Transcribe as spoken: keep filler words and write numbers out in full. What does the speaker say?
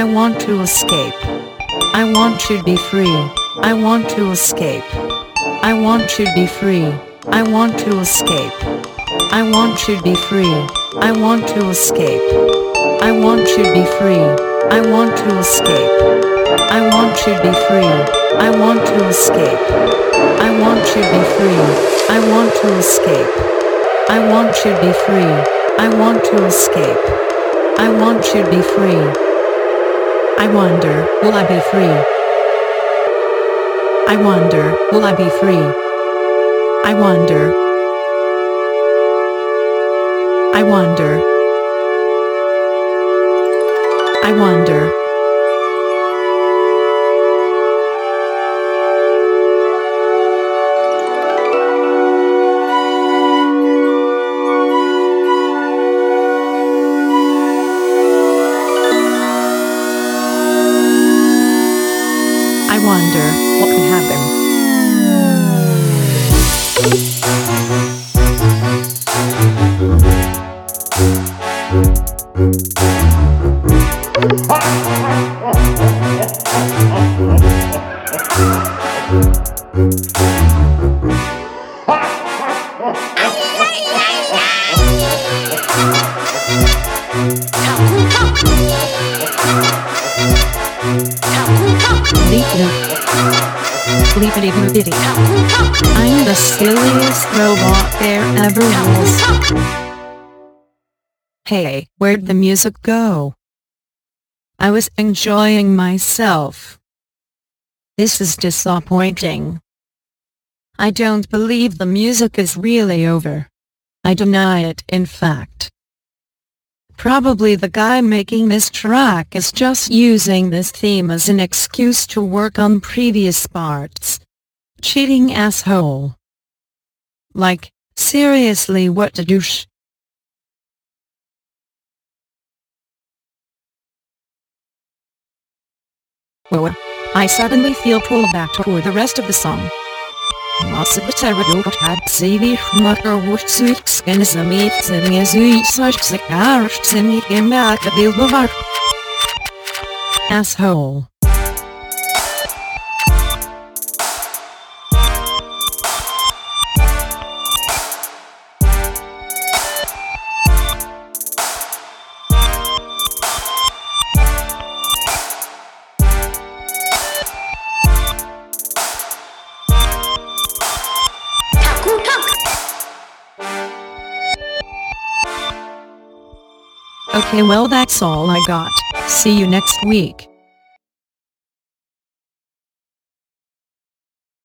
want to escape. I want to be free. I want to escape. I want to be free. I want to escape. I want to be free. I want to escape. I want to be free. I want to escape. I want to be free. I want to escape. I want to be free. I want to escape. I want to be free. I want to escape. I want to be free. I wonder, will I be free? I wonder, will I be free? I wonder. I wonder. I wonder. I wonder what could happen. I'm the silliest robot there ever was. Hey, where'd the music go? I was enjoying myself. This is disappointing. I don't believe the music is really over. I deny it, in fact. Probably the guy making this track is just using this theme as an excuse to work on previous parts. Cheating asshole. Like, seriously, what a douche. Whoa. I suddenly feel pulled back toward the rest of the song. Asshole. Okay, well, that's all I got. See you next week.